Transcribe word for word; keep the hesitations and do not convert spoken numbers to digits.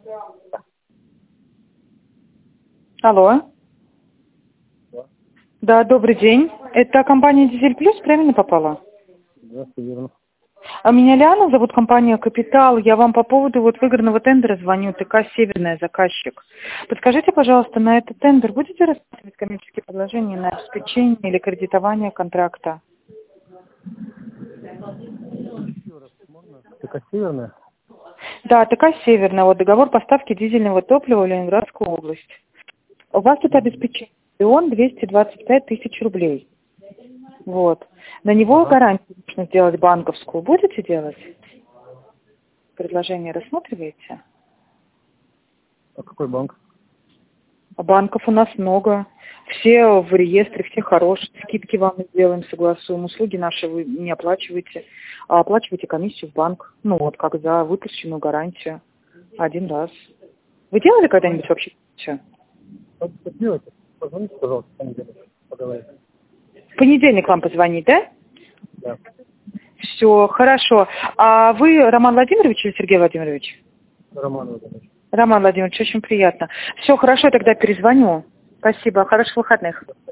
Алло. Да. Да, добрый день. Это компания Дизель Плюс, правильно попала? Да, все верно. А меня Лиана зовут, компания Капитал. Я вам по поводу вот выигранного тендера звоню, ТК «Северная», заказчик. Подскажите, пожалуйста, на этот тендер будете рассматривать коммерческие предложения на обеспечение или кредитование контракта? Еще раз можно? ТК «Северная»? Да, ТК «Северная», вот договор поставки дизельного топлива в Ленинградскую область. У вас тут обеспечение миллион двести двадцать пять тысяч рублей. Вот. На него Ага. гарантию нужно сделать банковскую. Будете делать? Предложение рассматриваете? А какой банк? А банков у нас много. Все в реестре, все хорошие. Скидки вам сделаем, согласуем. Услуги наши вы не оплачиваете, а оплачиваете комиссию в банк. Ну вот, как за выпущенную гарантию. Один раз. Вы делали когда-нибудь вообще? Всё. Что делаете? Позвоните, пожалуйста, в понедельник. Поговорим. В понедельник вам позвонить, да? Да. Все, хорошо. А вы Роман Владимирович или Сергей Владимирович? Роман Владимирович. Роман Владимирович, очень приятно. Все, хорошо, тогда перезвоню. Спасибо, хороших выходных.